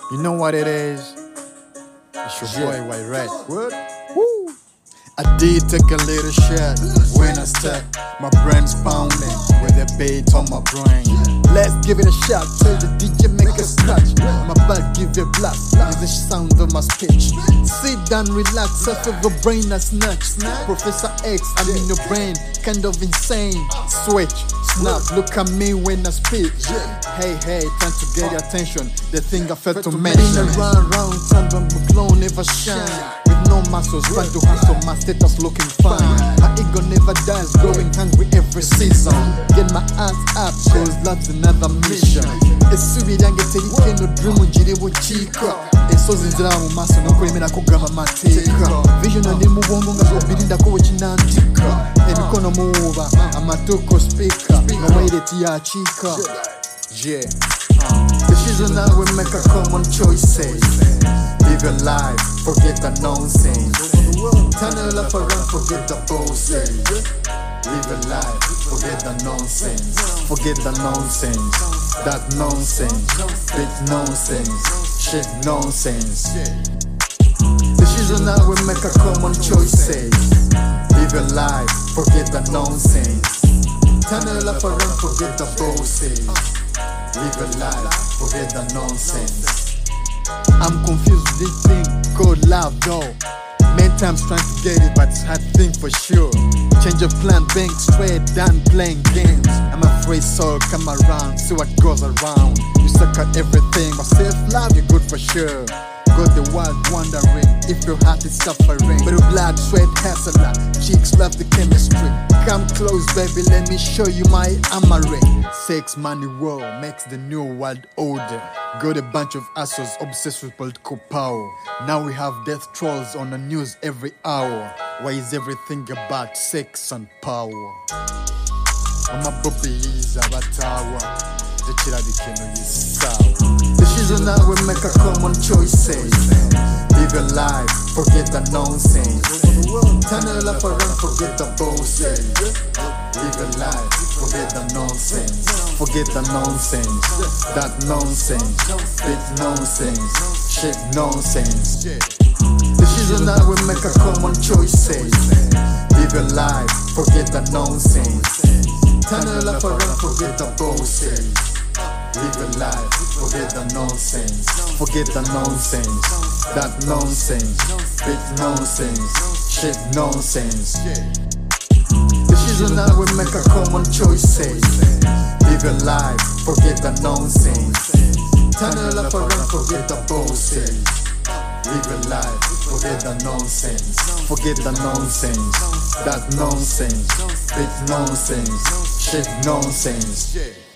You know what it is? It's your boy White Red. What? Woo! I did take a little shot when I start. My brain's pounding with a beat on my brain. Let's give it a shot, tell the DJ make a scratch. My back give a blast, with the sound of my speech. Sit down, relax, I feel the brain a snatch. Professor X, I'm in your brain, kind of insane. Switch, snap, look at me when I speak. Hey, time to get your attention. The thing I felt to mention. Run around, time when my glow never shine. With no muscles, trying to hustle, my status looking fine. My ego never dies, growing hungry every season. Get my ass up, cause that's another mission. Esubira ngeteri no dream ujire buchika. Esozi nzira mu maso no kwemera kugama mateka. Vision ndi mu bongo ngazobirinda ko kinandika. Emikono muba, amatuko speaker. No way that ya chika. Yeah. Decision now we make a common choices. Live your life, forget the nonsense. Turn your life around, forget the bullshit. Live your life, forget the nonsense. Forget the nonsense. That nonsense, big nonsense, shit nonsense. Decision now we make a common choices. Live your life, forget the nonsense. Turn your life around, forget the bullshit. Live your life, forget the nonsense. I'm confused with this thing called love though. Many times trying to get it, but it's hard thing for sure. Change of plan, bank straight, done playing games. I'm afraid so come around, see what goes around. You suck at everything, but self-love you're good for sure. Got the world wondering if your heart is suffering. But your blood, sweat, hustler, cheeks love the chemistry. Come close, baby, let me show you my armory. Sex, money, war makes the new world order. Got a bunch of assholes obsessed with political power. Now we have death trolls on the news every hour. Why is everything about sex and power? I'm a bubblies, abatawa. The chirabikeno is sour. Decision now we make a common choices. Live your life, forget the nonsense. Turn your life around, forget the bullshit. Live your life, forget the nonsense. Forget the nonsense. That nonsense, big nonsense, shit nonsense. Decision now we make a common choices. Live your life, forget the nonsense. Turn your life around, forget the bullshit. Live your life, forget the nonsense. Forget the nonsense. That nonsense, big nonsense, shit nonsense. Decision now we make a common choices. Live your life, forget the nonsense. Turn your life around, forget the bullshit. Live your life, forget the nonsense. Forget the nonsense. That nonsense, big nonsense, shit nonsense.